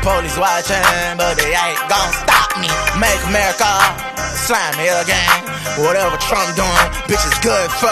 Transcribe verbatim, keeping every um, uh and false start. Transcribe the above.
Police watching, but they ain't gon' stop me. Make America slimy again. Whatever Trump doing, bitch is good for